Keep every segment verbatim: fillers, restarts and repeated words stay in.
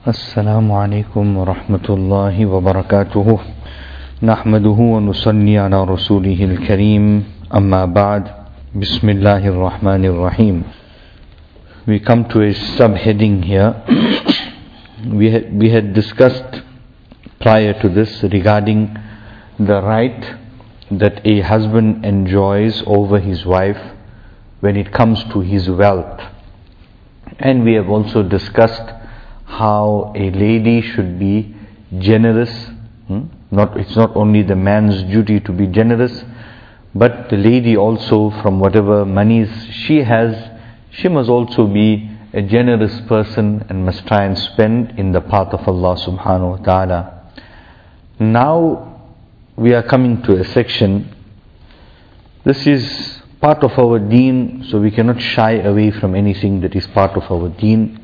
السلام عليكم ورحمة الله وبركاته نحمده ونصلي على رسوله الكريم أما بعد بسم الله الرحمن الرحيم. We come to a subheading here. we, had, we had discussed prior to this regarding the right that a husband enjoys over his wife when it comes to his wealth. And we have also discussed how a lady should be generous. Hmm? Not, it's not only the man's duty to be generous, but the lady also, from whatever monies she has, she must also be a generous person and must try and spend in the path of Allah subhanahu wa ta'ala. Now we are coming to a section. This is part of our deen, so we cannot shy away from anything that is part of our deen.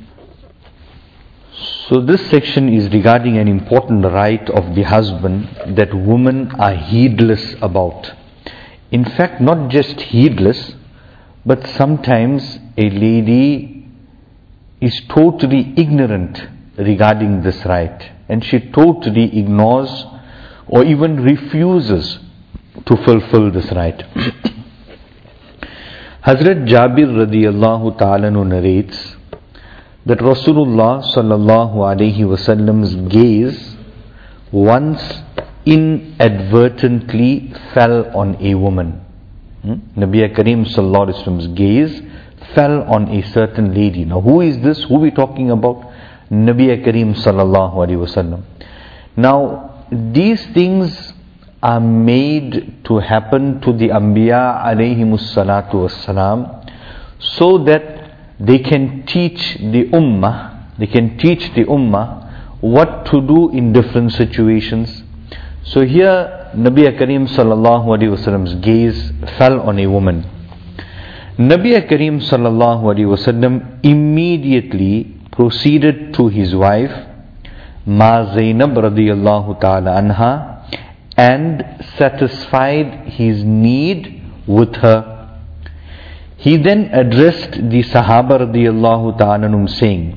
So this section is regarding an important right of the husband that women are heedless about. In fact, not just heedless, but sometimes a lady is totally ignorant regarding this right, and she totally ignores or even refuses to fulfill this right. Hazrat Jabir radiyallahu ta'ala narrates that Rasulullah sallallahu alayhi wasallam's gaze once inadvertently fell on a woman. Hmm? Nabi Kareem sallallahu alayhi wasallam's gaze fell on a certain lady. Now who is this? Who are we talking about? Nabi Kareem sallallahu alayhi wasallam. Now these things are made to happen to the Anbiya alayhimus salatu wassalam, so that they can teach the ummah, they can teach the ummah what to do in different situations. So here Nabi Kareem sallallahu alaihi wasallam's gaze fell on a woman. Nabi Kareem sallallahu alaihi wasallam immediately proceeded to his wife Ma Zainab radiyallahu ta'ala anha and satisfied his need with her. He then addressed the Sahaba radiyallahu ta'ala anhum saying,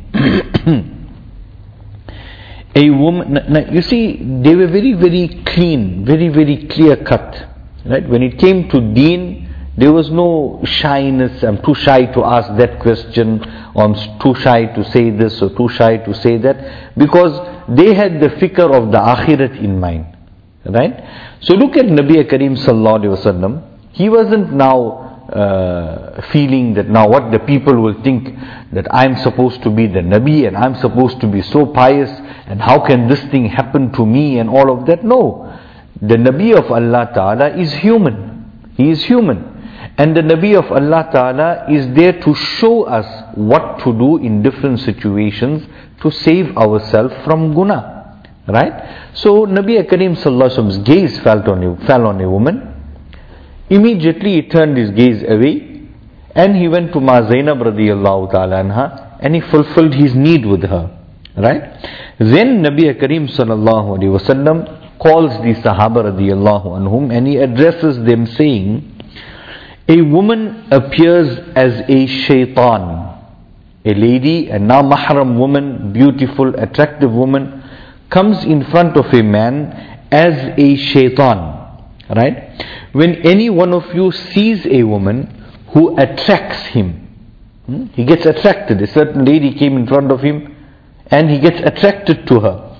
a woman, now you see, they were very, very clean, very, very clear cut. Right? When it came to deen, there was no shyness. I'm too shy to ask that question, or I'm too shy to say this, or too shy to say that, because they had the fikr of the akhirat in mind. Right? So look at Nabi Kareem sallallahu alaihi wasallam. He wasn't now Uh, feeling that now what the people will think, that I'm supposed to be the Nabi and I'm supposed to be so pious, and how can this thing happen to me and all of that. No, the Nabi of Allah Ta'ala is human. He is human, and the Nabi of Allah Ta'ala is there to show us what to do in different situations to save ourselves from guna. Right? So Nabi Kareem Sallallahu Alaihi Wasallam's gaze fell on a, fell on a woman. Immediately he turned his gaze away and he went to Ma Zainab radiyallahu ta'ala anha and he fulfilled his need with her. Right? Then Nabi Kareem sallallahu alayhi wasallam calls the Sahaba radiyallahu anhum and he addresses them saying, a woman appears as a shaitan. A lady, a now mahram woman, beautiful, attractive woman, comes in front of a man as a shaitan. Right? When any one of you sees a woman who attracts him, hmm, he gets attracted. A certain lady came in front of him and he gets attracted to her.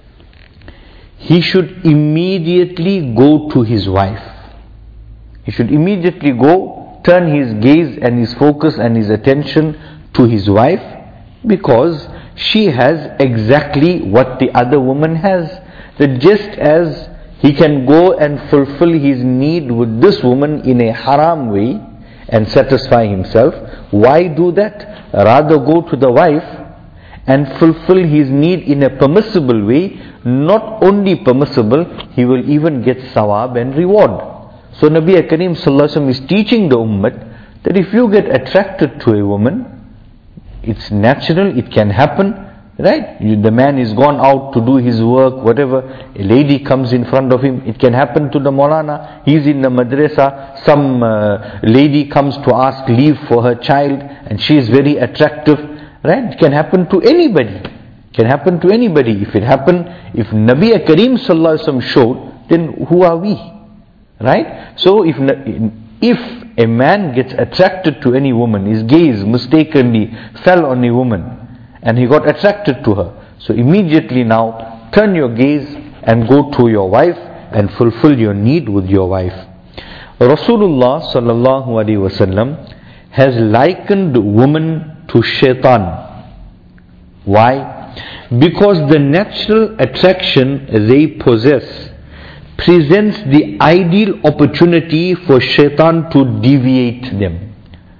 He should immediately go to his wife. He should immediately go, turn his gaze and his focus and his attention to his wife, because she has exactly what the other woman has. That just as he can go and fulfill his need with this woman in a haram way and satisfy himself, why do that? Rather go to the wife and fulfill his need in a permissible way. Not only permissible, he will even get sawab and reward. So Nabi Kareem Sallallahu Alaihi Wasallam is teaching the ummah that if you get attracted to a woman, it's natural, it can happen. Right? You, the man is gone out to do his work, whatever. A lady comes in front of him. It can happen to the Maulana. He's in the madrasa. Some uh, lady comes to ask leave for her child and she is very attractive. Right? It can happen to anybody. Can happen to anybody. If it happened, if Nabi Kareem Sallallahu Alaihi Wasallam showed, then who are we? Right? So if if a man gets attracted to any woman, his gaze mistakenly fell on a woman and he got attracted to her. So immediately now turn your gaze and go to your wife and fulfill your need with your wife. Rasulullah Sallallahu Alaihi Wasallam has likened woman to shaitan. Why? Because the natural attraction they possess presents the ideal opportunity for shaitan to deviate them.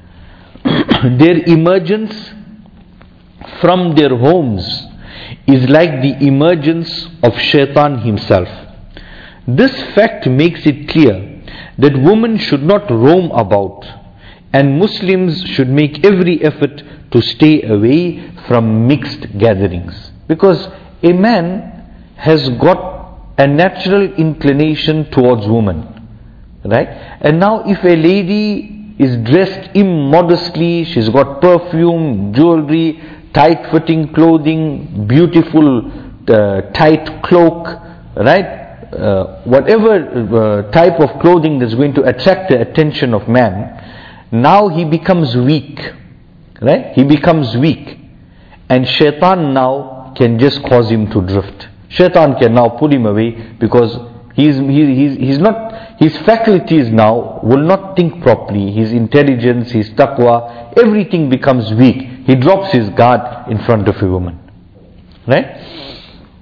Their emergence from their homes is like the emergence of shaitan himself. This fact makes it clear that women should not roam about, and Muslims should make every effort to stay away from mixed gatherings. Because a man has got a natural inclination towards women, right? And now if a lady is dressed immodestly, she's got perfume, jewelry, tight-fitting clothing, beautiful uh, tight cloak, right? Uh, whatever uh, type of clothing that's going to attract the attention of man, now he becomes weak, right? He becomes weak, and shaitan now can just cause him to drift. Shaitan can now pull him away because he's, he, he's, he's not, his faculties now will not think properly. His intelligence, his taqwa, everything becomes weak. He drops his guard in front of a woman. Right?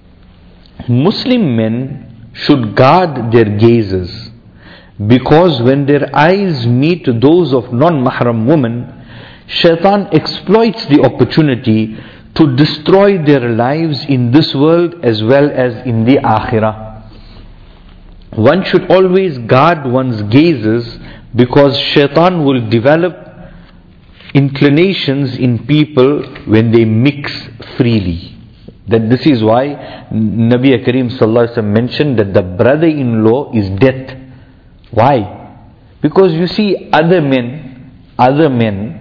Muslim men should guard their gazes, because when their eyes meet those of non-mahram women, shaitan exploits the opportunity to destroy their lives in this world as well as in the akhirah. One should always guard one's gazes, because shaitan will develop inclinations in people when they mix freely. That this is why Nabi Kareem Sallallahu Alaihi Wasallam mentioned that the brother-in-law is death. Why? Because you see, other men, other men,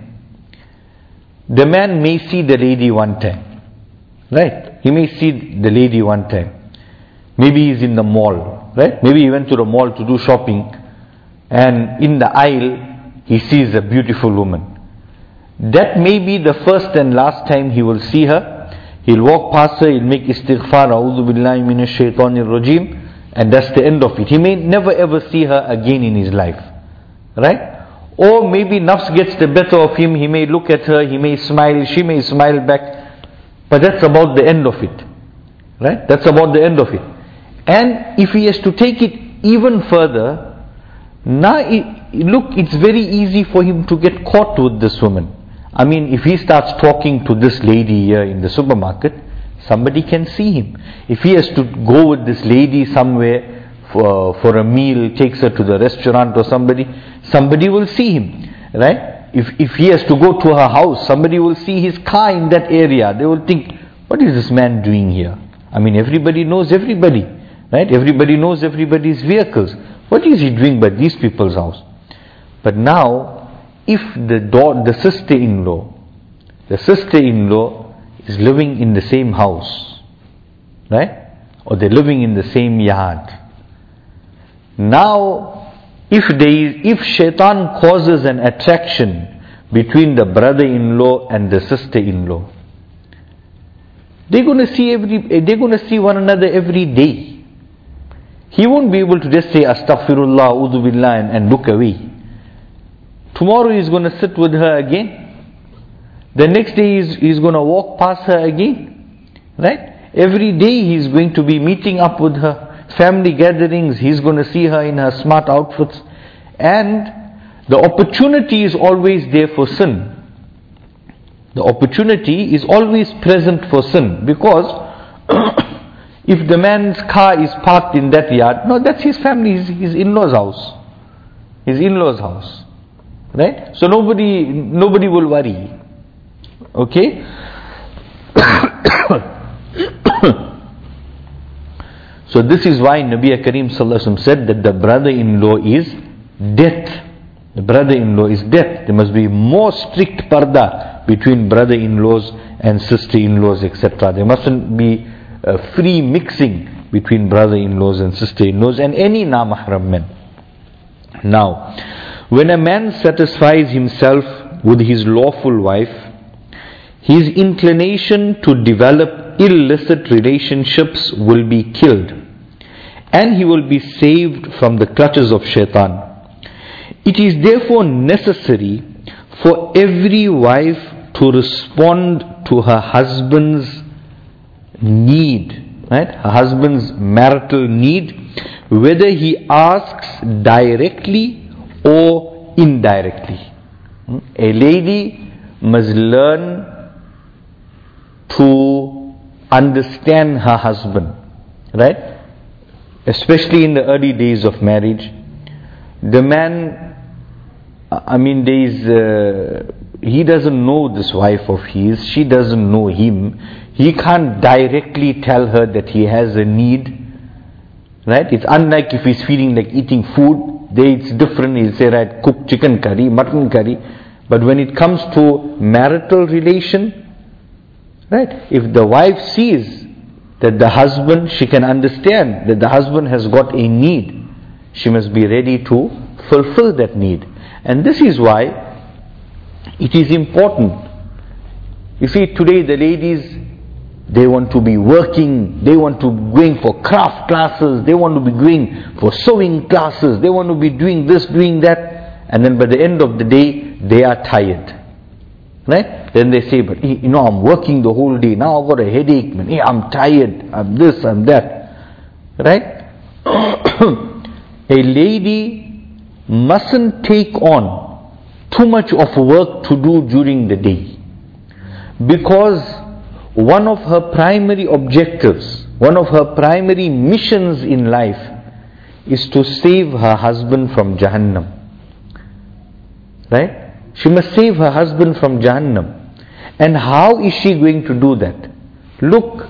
the man may see the lady one time, right? He may see the lady one time. Maybe he's in the mall, right? Maybe he went to the mall to do shopping, and in the aisle he sees a beautiful woman. That may be the first and last time he will see her. He'll walk past her, he'll make istighfar, A'udhu billahi minash shaitanir rajim, and that's the end of it. He may never ever see her again in his life, right? Or maybe nafs gets the better of him, he may look at her, he may smile, she may smile back, but that's about the end of it, right? That's about the end of it. And if he has to take it even further, now it, look, it's very easy for him to get caught with this woman. I mean, if he starts talking to this lady here in the supermarket, somebody can see him. If he has to go with this lady somewhere for, for a meal, takes her to the restaurant or somebody, somebody will see him, right? If, if he has to go to her house, somebody will see his car in that area. They will think, what is this man doing here? I mean, everybody knows everybody, right? Everybody knows everybody's vehicles. What is he doing by these people's house? But now, if the daughter, the sister-in-law, the sister-in-law is living in the same house, right? Or they're living in the same yard. Now, if there is, if shaitan causes an attraction between the brother-in-law and the sister-in-law, they're going to see every, they're going to see one another every day. He won't be able to just say astaghfirullah, a'udhu billah, and, and look away. Tomorrow he's going to sit with her again. The next day he's, he's going to walk past her again. Right? Every day he's going to be meeting up with her. Family gatherings, he's going to see her in her smart outfits. And the opportunity is always there for sin. The opportunity is always present for sin. Because if the man's car is parked in that yard, no, that's his family, his, his in-laws' house. His in-laws' house. Right? So nobody nobody will worry. Okay? So this is why Nabi Kareem Sallallahu Alaihi Wasallam said that the brother-in-law is death. The brother-in-law is death. There must be more strict parda between brother-in-laws and sister-in-laws, et cetera. There mustn't be uh, free mixing between brother-in-laws and sister-in-laws and any na-mahram men. Now, when a man satisfies himself with his lawful wife, his inclination to develop illicit relationships will be killed, and he will be saved from the clutches of shaitan. It is therefore necessary for every wife to respond to her husband's need, right? Her husband's marital need, whether he asks directly or indirectly. A lady must learn to understand her husband, right? Especially in the early days of marriage. The man, I mean, there is, uh, he doesn't know this wife of his, she doesn't know him. He can't directly tell her that he has a need, right? It's unlike if he's feeling like eating food, there it's different. He'll say, right, cook chicken curry, mutton curry. But when it comes to marital relation, right, if the wife sees that the husband, she can understand that the husband has got a need, she must be ready to fulfill that need. And this is why it is important. You see, today the ladies, they want to be working, they want to be going for craft classes, they want to be going for sewing classes, they want to be doing this, doing that, and then by the end of the day, they are tired. Right? Then they say, but you know, I'm working the whole day, now I've got a headache, man. I'm tired, I'm this, I'm that. Right? A lady mustn't take on too much of work to do during the day, because one of her primary objectives, one of her primary missions in life is to save her husband from Jahannam. Right? She must save her husband from Jahannam. And how is she going to do that? Look,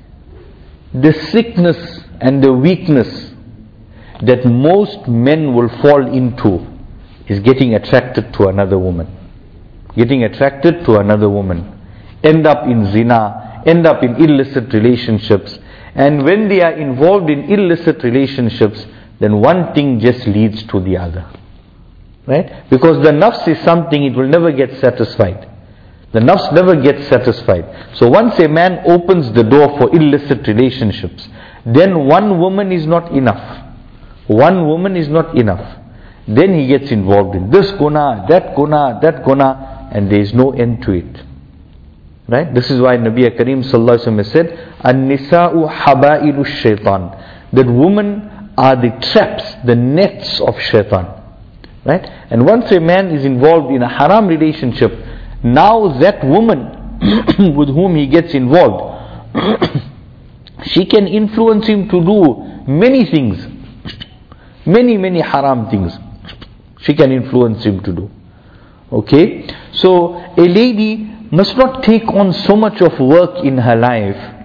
the sickness and the weakness that most men will fall into is getting attracted to another woman. Getting attracted to another woman. End up in zina, end up in illicit relationships. And when they are involved in illicit relationships, then one thing just leads to the other. Right? Because the nafs is something, it will never get satisfied. The nafs never gets satisfied. So once a man opens the door for illicit relationships, then one woman is not enough. One woman is not enough. Then he gets involved in this guna, that guna, that guna, and there is no end to it. Right? This is why Nabi Kareem Sallallahu Alaihi Wasallam said, An-nisa'u habailu shaitan. That women are the traps, the nets of shaitan. Right? And once a man is involved in a haram relationship, now that woman with whom he gets involved, she can influence him to do many things. Many, many haram things. She can influence him to do. Okay? So, a lady must not take on so much of work in her life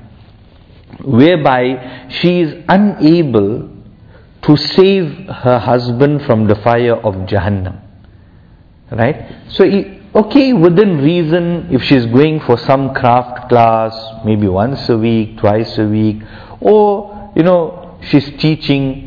whereby she is unable to save her husband from the fire of Jahannam. Right? So, okay, within reason, if she's going for some craft class, maybe once a week, twice a week, or, you know, she's teaching,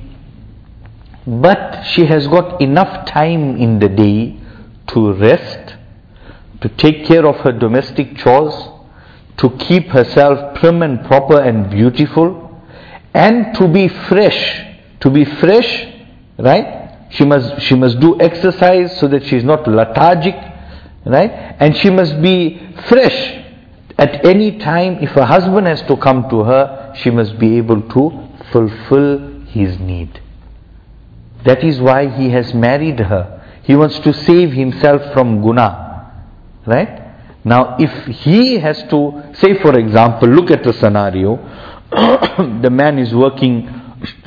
but she has got enough time in the day to rest, to take care of her domestic chores, to keep herself prim and proper and beautiful, and to be fresh. To be fresh, right? She must she must do exercise so that she is not lethargic, right? And she must be fresh at any time. If her husband has to come to her, she must be able to fulfill his need. That is why he has married her. He wants to save himself from guna, right? Now, if he has to, say for example, look at the scenario, the man is working.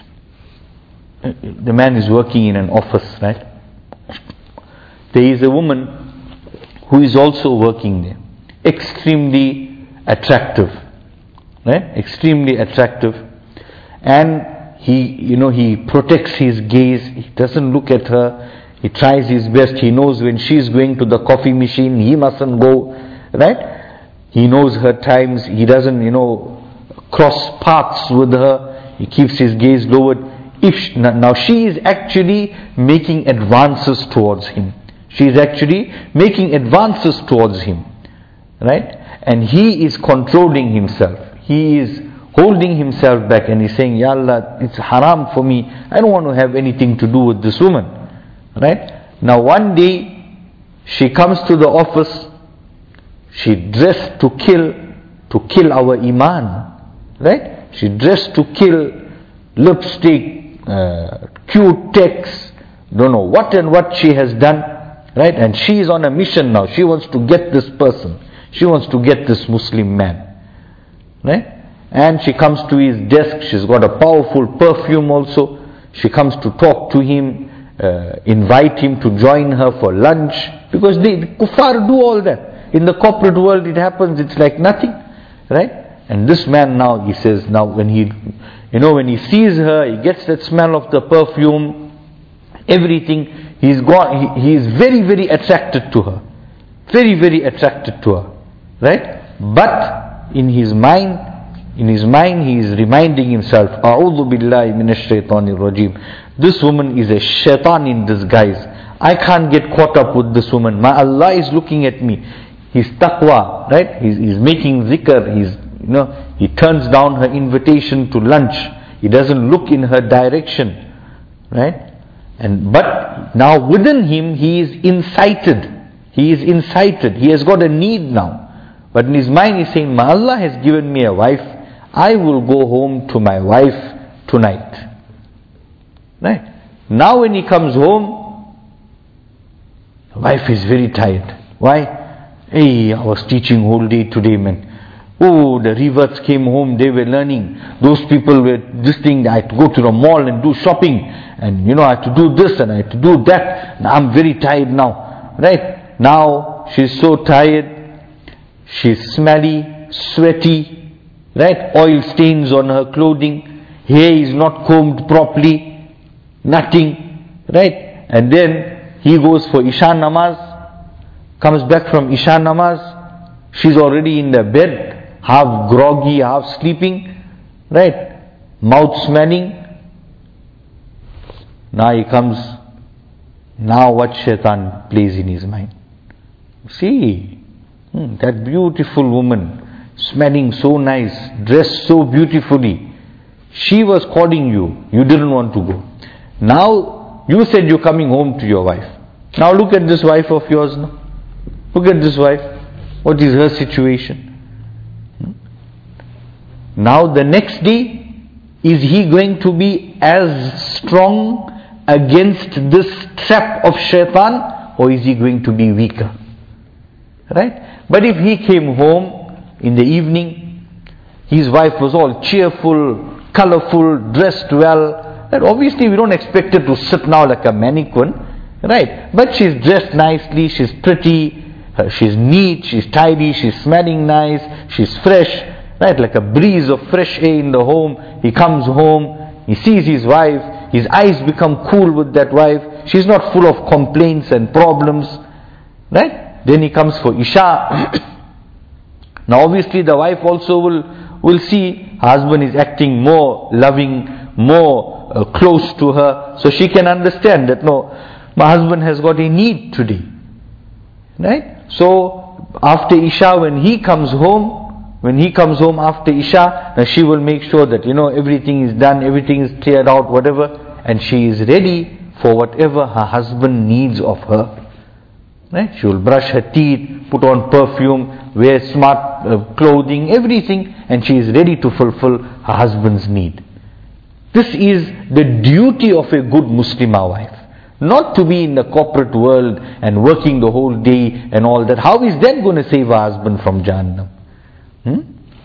The man is working in an office, right? There is a woman who is also working there, extremely attractive, right? Extremely attractive, and he, you know, he protects his gaze. He doesn't look at her. He tries his best. He knows when she's going to the coffee machine, he mustn't go, right? He knows her times, he doesn't, you know, cross paths with her, he keeps his gaze lowered. If she, now she is actually making advances towards him. She is actually making advances towards him, right? And he is controlling himself. He is holding himself back and he's saying, Ya Allah, it's haram for me. I don't want to have anything to do with this woman, right? Now one day, she comes to the office, she dressed to kill, to kill our iman, right? She dressed to kill, lipstick, uh, cute text, don't know what and what she has done, right? And she is on a mission now. She wants to get this person. She wants to get this Muslim man, right? And she comes to his desk. She's got a powerful perfume also. She comes to talk to him, uh, invite him to join her for lunch, because they, the kuffar do all that. In the corporate world it happens, it's like nothing, right? And this man now, he says, now when he, you know, when he sees her, he gets that smell of the perfume, everything, he's gone, he, he is very, very attracted to her. Very, very attracted to her, right? But in his mind, in his mind he is reminding himself, A'udhu billahi minash shaitanir rajim. This woman is a shaitan in disguise. I can't get caught up with this woman. My Allah is looking at me. His taqwa, right? He's, he's making zikr. He's, you know, he turns down her invitation to lunch. He doesn't look in her direction, right? And but now within him he is incited. He is incited. He has got a need now. But in his mind he's saying, my Allah has given me a wife. I will go home to my wife tonight. Right? Now when he comes home, the wife is very tired. Why? Hey, I was teaching whole day today, man. Oh, the reverts came home, they were learning. Those people were this thing, I had to go to the mall and do shopping. And you know, I had to do this and I had to do that. Now I'm very tired now. Right? Now she's so tired. She's smelly, sweaty. Right? Oil stains on her clothing. Hair is not combed properly. Nothing. Right? And then he goes for Isha namaz. Comes back from Isha namaz. She's already in the bed. Half groggy, half sleeping. Right? Mouth smelling. Now he comes. Now what shaitan plays in his mind? See, hmm, that beautiful woman, smelling so nice, dressed so beautifully. She was calling you. You didn't want to go. Now you said you're coming home to your wife. Now look at this wife of yours now. Look at this wife. What is her situation? Now the next day, is he going to be as strong against this trap of shaitan, or is he going to be weaker? Right? But if he came home in the evening, his wife was all cheerful, colorful, dressed well, and obviously we don't expect her to sit now like a mannequin, right? But she's dressed nicely, she's pretty, she's neat, she's tidy, she's smelling nice, she's fresh, right? Like a breeze of fresh air in the home. He comes home, he sees his wife, his eyes become cool with that wife. She's not full of complaints and problems, right? Then he comes for Isha. Now obviously the wife also will, will see her husband is acting more loving, more uh, close to her. So she can understand that, no, my husband has got a need today. Right? So after Isha, when he comes home, when he comes home after Isha, now she will make sure that, you know, everything is done, everything is cleared out, whatever, and she is ready for whatever her husband needs of her. Right? She will brush her teeth, put on perfume, wear smart uh, clothing, everything, and she is ready to fulfill her husband's need. This is the duty of a good Muslimah wife. Not to be in the corporate world and working the whole day and all that. How is that going to save her husband from Jahannam? Hmm?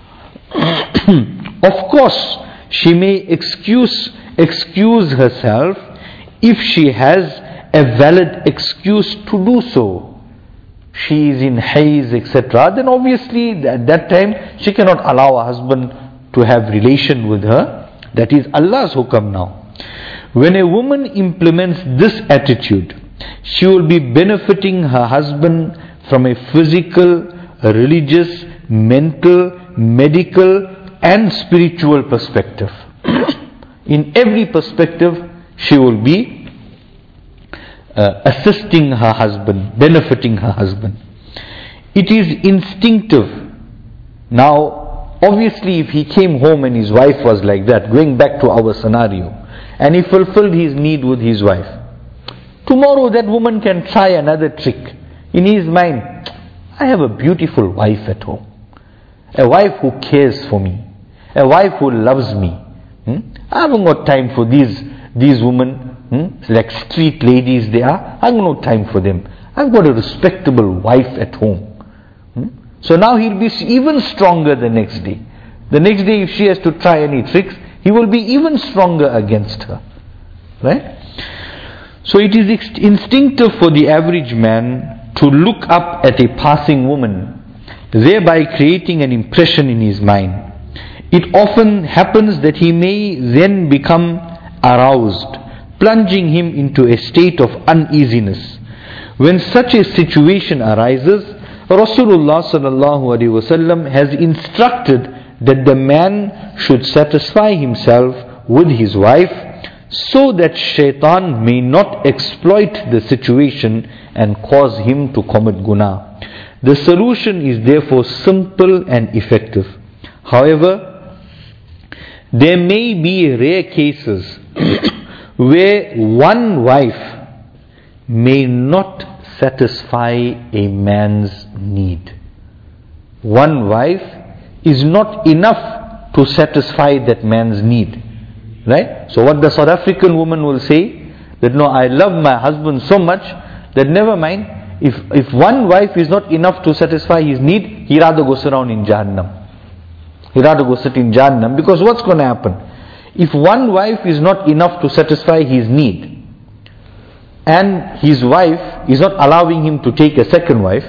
Of course, she may excuse excuse herself if she has a valid excuse to do so. She is in haze, et cetera. Then obviously at that time she cannot allow her husband to have relation with her. That is Allah's hukam now. When a woman implements this attitude, she will be benefiting her husband from a physical, a religious, mental, medical and spiritual perspective. In every perspective, she will be uh, assisting her husband, benefiting her husband. It is instinctive. Now, obviously, if he came home and his wife was like that, going back to our scenario, and he fulfilled his need with his wife, tomorrow that woman can try another trick. In his mind, I have a beautiful wife at home, a wife who cares for me, a wife who loves me. Hmm? I haven't got time for these these women, hmm? like street ladies they are. I haven't got time for them. I've got a respectable wife at home. Hmm? So now he'll be even stronger the next day. The next day, if she has to try any tricks, he will be even stronger against her. Right? So it is instinctive for the average man to look up at a passing woman, thereby creating an impression in his mind. It often happens that he may then become aroused, plunging him into a state of uneasiness. When such a situation arises, Rasulullah sallallahu alaihi wasallam has instructed that the man should satisfy himself with his wife, so that shaitan may not exploit the situation and cause him to commit guna. The solution is therefore simple and effective. However, there may be rare cases where one wife may not satisfy a man's need. One wife is not enough to satisfy that man's need. Right? So what the South African woman will say, that no, I love my husband so much that never mind, if if one wife is not enough to satisfy his need, he rather goes around in Jahannam. He rather go sit in Jahannam, because what's going to happen? If one wife is not enough to satisfy his need, and his wife is not allowing him to take a second wife,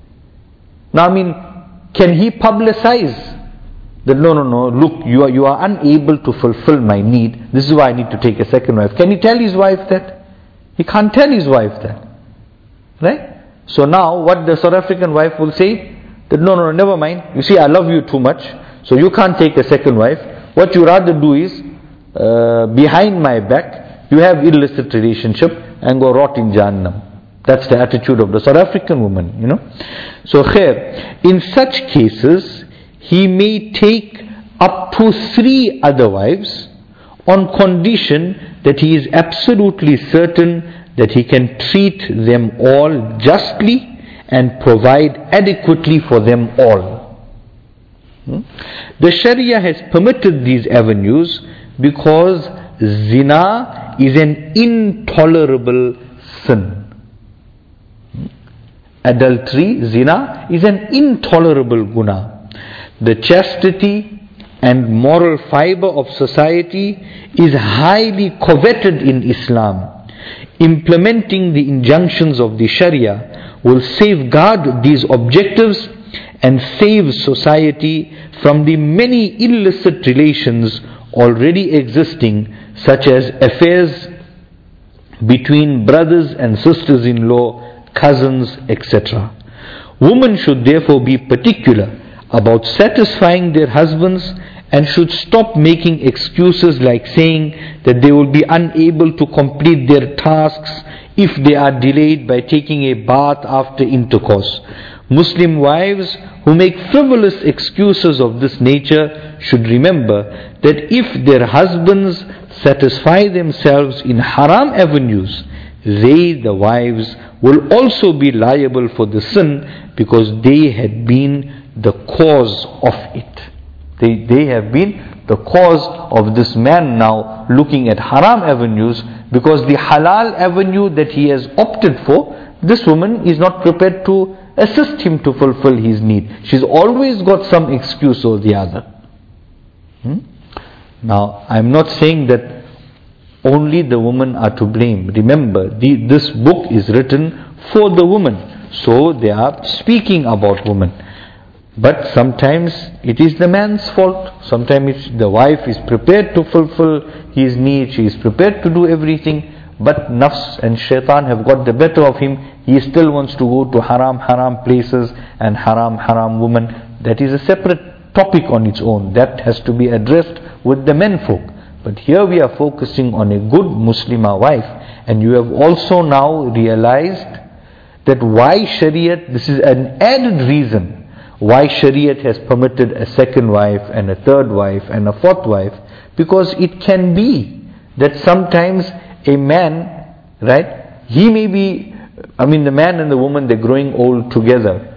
now I mean, can he publicize that no, no, no, look, you are, you are unable to fulfill my need, this is why I need to take a second wife? Can he tell his wife that? He can't tell his wife that. Right? So now, what the South African wife will say, that no, no, no, never mind, you see, I love you too much, so you can't take a second wife. What you rather do is, uh, behind my back, you have illicit relationship and go rot in Jahannam. That's the attitude of the South African woman, you know. So khair, in such cases, he may take up to three other wives on condition that he is absolutely certain that he can treat them all justly and provide adequately for them all. Hmm? The Sharia has permitted these avenues because zina is an intolerable sin. Hmm? Adultery, zina, is an intolerable guna. The chastity and moral fiber of society is highly coveted in Islam. Implementing the injunctions of the Sharia will safeguard these objectives and save society from the many illicit relations already existing, such as affairs between brothers and sisters-in-law, cousins, et cetera. Women should therefore be particular about satisfying their husbands and should stop making excuses like saying that they will be unable to complete their tasks if they are delayed by taking a bath after intercourse. Muslim wives who make frivolous excuses of this nature should remember that if their husbands satisfy themselves in haram avenues, they, the wives, will also be liable for the sin because they had been the cause of it. They, they have been the cause of this man now looking at haram avenues, because the halal avenue that he has opted for, this woman is not prepared to assist him to fulfill his need. She's always got some excuse or the other. Hmm? Now, I'm not saying that only the women are to blame. Remember, the, this book is written for the woman, so they are speaking about women. But sometimes it is the man's fault. Sometimes it's the wife is prepared to fulfill his need. She is prepared to do everything. but nafs and shaitan have got the better of him. He still wants to go to haram, haram places and haram, haram women. That is a separate topic on its own. That has to be addressed with the menfolk. But here we are focusing on a good Muslimah wife. And you have also now realized that why Shariat, this is an added reason why Shariat has permitted a second wife and a third wife and a fourth wife. Because it can be that sometimes a man, right, he may be, I mean the man and the woman, they're growing old together.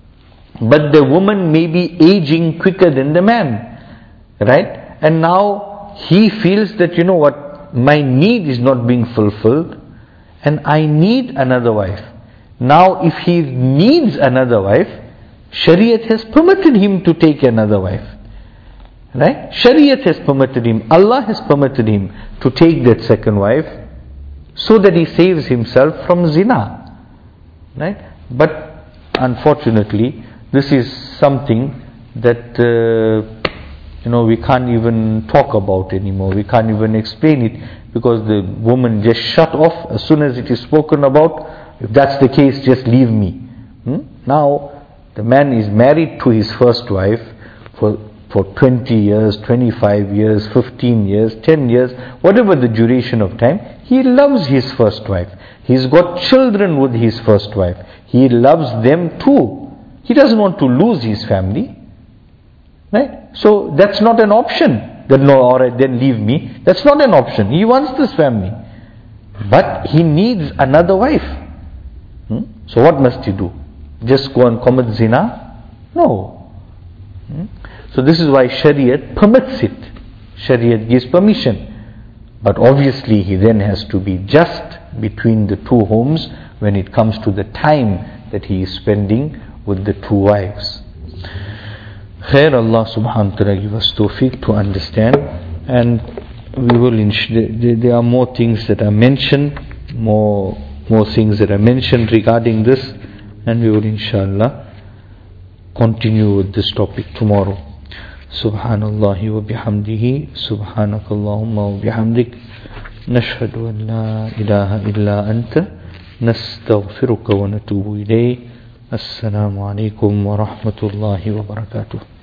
But the woman may be aging quicker than the man, right? And now he feels that, you know what, my need is not being fulfilled and I need another wife. Now if he needs another wife, Shariat has permitted him to take another wife. Right? Shariat has permitted him, Allah has permitted him to take that second wife so that he saves himself from zina. Right? But unfortunately, this is something that uh, you know we can't even talk about anymore. We can't even explain it because the woman just shut off as soon as it is spoken about. If that's the case, just leave me. Hmm? Now the man is married to his first wife for for twenty years, twenty-five years, fifteen years, ten years, whatever the duration of time. He loves his first wife. He's got children with his first wife. He loves them too. He doesn't want to lose his family. Right? So that's not an option. That no, alright, then leave me. That's not an option. He wants this family. But he needs another wife. Hmm? So what must he do? Just go and commit zina? No. Hmm? So this is why Shariat permits it. Shariat gives permission. But obviously he then has to be just between the two homes when it comes to the time that he is spending with the two wives. Khair, Allah subhanahu wa ta'ala give us tawfiq to understand, and we will ins- there are more things that are mentioned, more more things that are mentioned regarding this, and we will inshallah continue with this topic tomorrow. Subhanallah wa bihamdihi, subhanakallahumma wa bihamdik, nashhadu an la ilaha illa anta, nastaghfiruka wa natubu ilayk. Assalamu alaikum wa rahmatullahi wa barakatuh.